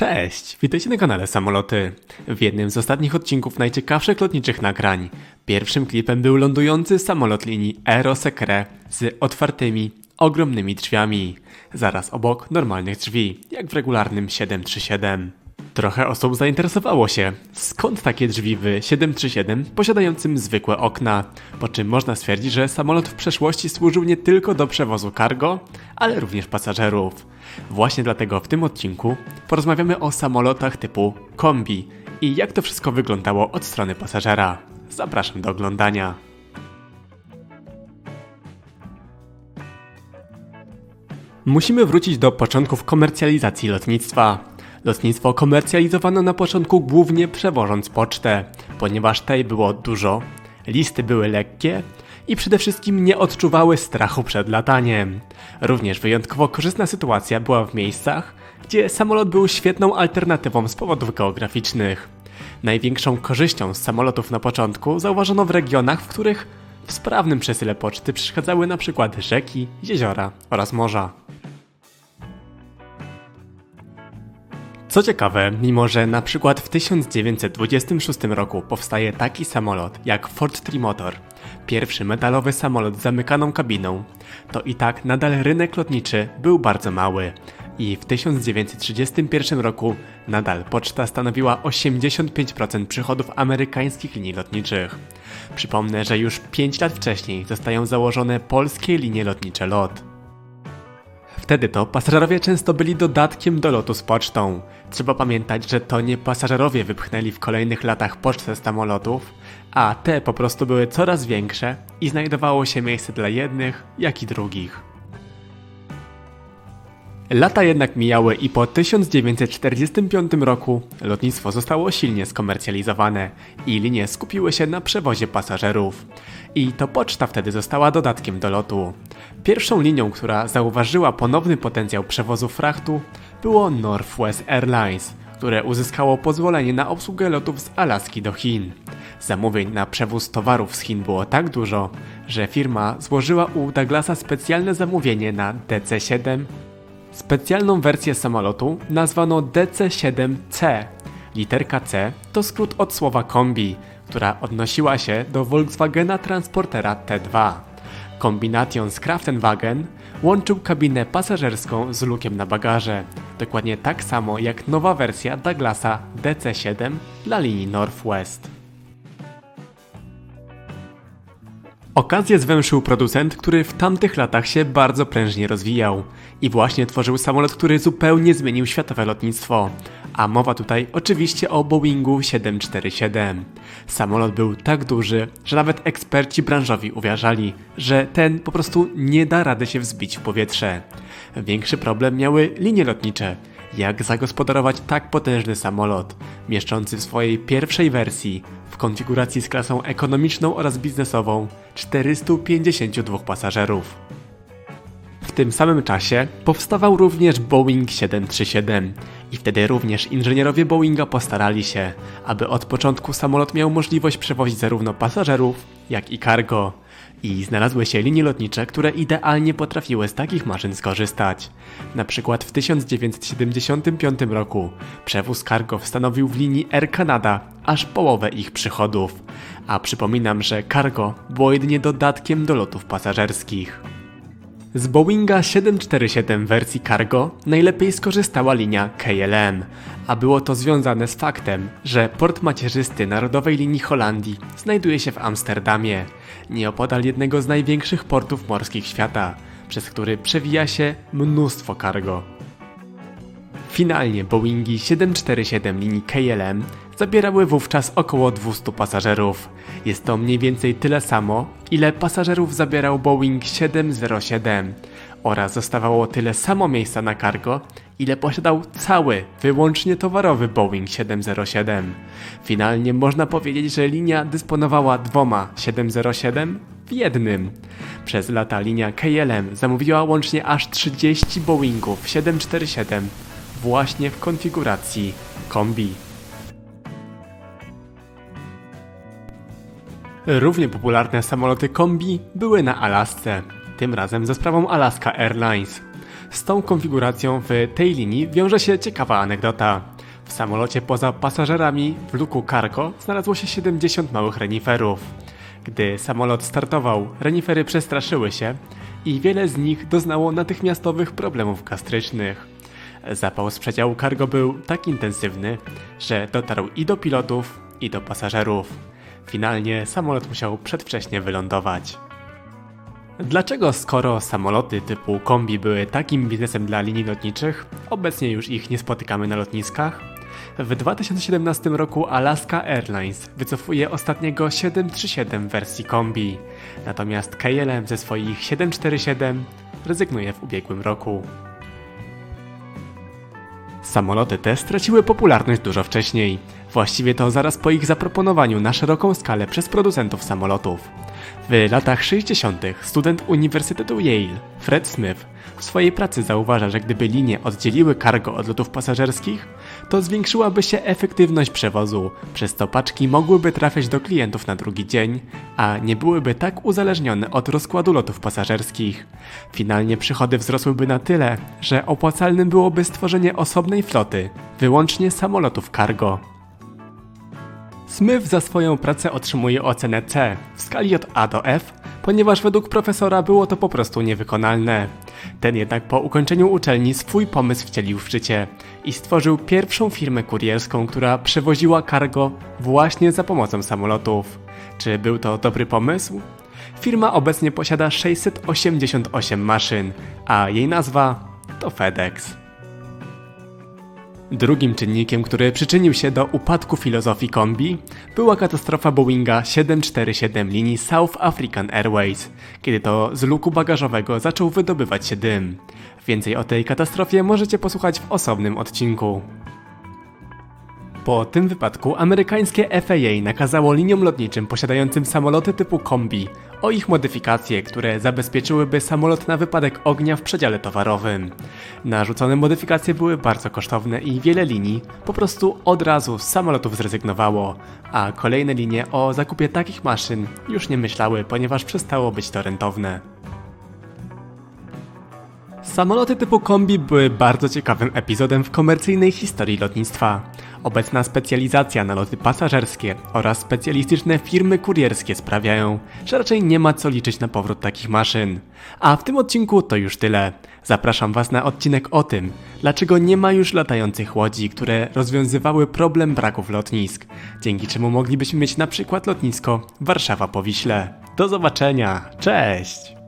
Cześć, witajcie na kanale Samoloty. W jednym z ostatnich odcinków najciekawszych lotniczych nagrań pierwszym klipem był lądujący samolot linii Aerosecre z otwartymi, ogromnymi drzwiami, zaraz obok normalnych drzwi, jak w regularnym 737. Trochę osób zainteresowało się, skąd takie drzwi w 737 posiadającym zwykłe okna, po czym można stwierdzić, że samolot w przeszłości służył nie tylko do przewozu cargo, ale również pasażerów. Właśnie dlatego w tym odcinku porozmawiamy o samolotach typu kombi i jak to wszystko wyglądało od strony pasażera. Zapraszam do oglądania. Musimy wrócić do początków komercjalizacji lotnictwa. Lotnictwo komercjalizowano na początku głównie przewożąc pocztę, ponieważ tej było dużo, listy były lekkie i przede wszystkim nie odczuwały strachu przed lataniem. Również wyjątkowo korzystna sytuacja była w miejscach, gdzie samolot był świetną alternatywą z powodów geograficznych. Największą korzyścią z samolotów na początku zauważono w regionach, w których w sprawnym przesyle poczty przeszkadzały np. rzeki, jeziora oraz morza. Co ciekawe, mimo że na przykład w 1926 roku powstaje taki samolot jak Ford Trimotor, pierwszy metalowy samolot z zamykaną kabiną, to i tak nadal rynek lotniczy był bardzo mały i w 1931 roku nadal poczta stanowiła 85% przychodów amerykańskich linii lotniczych. Przypomnę, że już 5 lat wcześniej zostają założone polskie linie lotnicze LOT. Wtedy to pasażerowie często byli dodatkiem do lotu z pocztą. Trzeba pamiętać, że to nie pasażerowie wypchnęli w kolejnych latach pocztę z samolotów, a te po prostu były coraz większe i znajdowało się miejsce dla jednych, jak i drugich. Lata jednak mijały i po 1945 roku lotnictwo zostało silnie skomercjalizowane i linie skupiły się na przewozie pasażerów. I to poczta wtedy została dodatkiem do lotu. Pierwszą linią, która zauważyła ponowny potencjał przewozu frachtu, było Northwest Airlines, które uzyskało pozwolenie na obsługę lotów z Alaski do Chin. Zamówień na przewóz towarów z Chin było tak dużo, że firma złożyła u Douglasa specjalne zamówienie na DC-7. Specjalną wersję samolotu nazwano DC-7C. Literka C to skrót od słowa kombi, która odnosiła się do Volkswagena Transportera T2. Kombination z Kraftenwagen łączył kabinę pasażerską z lukiem na bagaże, dokładnie tak samo jak nowa wersja Douglasa DC-7 dla linii Northwest. Okazję zwęszył producent, który w tamtych latach się bardzo prężnie rozwijał i właśnie tworzył samolot, który zupełnie zmienił światowe lotnictwo. A mowa tutaj oczywiście o Boeingu 747. Samolot był tak duży, że nawet eksperci branżowi uważali, że ten po prostu nie da rady się wzbić w powietrze. Większy problem miały linie lotnicze. Jak zagospodarować tak potężny samolot, mieszczący w swojej pierwszej wersji, w konfiguracji z klasą ekonomiczną oraz biznesową, 452 pasażerów. W tym samym czasie powstawał również Boeing 737 i wtedy również inżynierowie Boeinga postarali się, aby od początku samolot miał możliwość przewozić zarówno pasażerów, jak i cargo. I znalazły się linie lotnicze, które idealnie potrafiły z takich maszyn skorzystać. Na przykład w 1975 roku przewóz cargo stanowił w linii Air Canada aż połowę ich przychodów. A przypominam, że cargo było jedynie dodatkiem do lotów pasażerskich. Z Boeinga 747 wersji cargo najlepiej skorzystała linia KLM, a było to związane z faktem, że port macierzysty Narodowej Linii Holandii znajduje się w Amsterdamie, nieopodal jednego z największych portów morskich świata, przez który przewija się mnóstwo cargo. Finalnie Boeingi 747 linii KLM zabierały wówczas około 200 pasażerów. Jest to mniej więcej tyle samo, ile pasażerów zabierał Boeing 707 oraz zostawało tyle samo miejsca na cargo, ile posiadał cały, wyłącznie towarowy Boeing 707. Finalnie można powiedzieć, że linia dysponowała dwoma 707 w jednym. Przez lata linia KLM zamówiła łącznie aż 30 Boeingów 747 właśnie w konfiguracji kombi. Równie popularne samoloty kombi były na Alasce, tym razem za sprawą Alaska Airlines. Z tą konfiguracją w tej linii wiąże się ciekawa anegdota. W samolocie poza pasażerami w luku cargo znalazło się 70 małych reniferów. Gdy samolot startował, renifery przestraszyły się i wiele z nich doznało natychmiastowych problemów gastrycznych. Zapał z przedziału cargo był tak intensywny, że dotarł i do pilotów, i do pasażerów. Finalnie samolot musiał przedwcześnie wylądować. Dlaczego skoro samoloty typu kombi były takim biznesem dla linii lotniczych, obecnie już ich nie spotykamy na lotniskach? W 2017 roku Alaska Airlines wycofuje ostatniego 737 wersji kombi, natomiast KLM ze swoich 747 rezygnuje w ubiegłym roku. Samoloty te straciły popularność dużo wcześniej, właściwie to zaraz po ich zaproponowaniu na szeroką skalę przez producentów samolotów. W latach 60. student Uniwersytetu Yale, Fred Smith, w swojej pracy zauważa, że gdyby linie oddzieliły cargo od lotów pasażerskich, to zwiększyłaby się efektywność przewozu, przez co paczki mogłyby trafiać do klientów na drugi dzień, a nie byłyby tak uzależnione od rozkładu lotów pasażerskich. Finalnie przychody wzrosłyby na tyle, że opłacalnym byłoby stworzenie osobnej floty, wyłącznie samolotów cargo. Smith za swoją pracę otrzymuje ocenę C w skali od A do F, ponieważ według profesora było to po prostu niewykonalne. Ten jednak po ukończeniu uczelni swój pomysł wcielił w życie i stworzył pierwszą firmę kurierską, która przewoziła cargo właśnie za pomocą samolotów. Czy był to dobry pomysł? Firma obecnie posiada 688 maszyn, a jej nazwa to FedEx. Drugim czynnikiem, który przyczynił się do upadku filozofii kombi, była katastrofa Boeinga 747 linii South African Airways, kiedy to z luku bagażowego zaczął wydobywać się dym. Więcej o tej katastrofie możecie posłuchać w osobnym odcinku. Po tym wypadku amerykańskie FAA nakazało liniom lotniczym posiadającym samoloty typu kombi o ich modyfikacje, które zabezpieczyłyby samolot na wypadek ognia w przedziale towarowym. Narzucone modyfikacje były bardzo kosztowne i wiele linii po prostu od razu z samolotów zrezygnowało, a kolejne linie o zakupie takich maszyn już nie myślały, ponieważ przestało być to rentowne. Samoloty typu kombi były bardzo ciekawym epizodem w komercyjnej historii lotnictwa. Obecna specjalizacja na loty pasażerskie oraz specjalistyczne firmy kurierskie sprawiają, że raczej nie ma co liczyć na powrót takich maszyn. A w tym odcinku to już tyle. Zapraszam Was na odcinek o tym, dlaczego nie ma już latających łodzi, które rozwiązywały problem braków lotnisk, dzięki czemu moglibyśmy mieć na przykład lotnisko Warszawa-Powiśle. Do zobaczenia, cześć!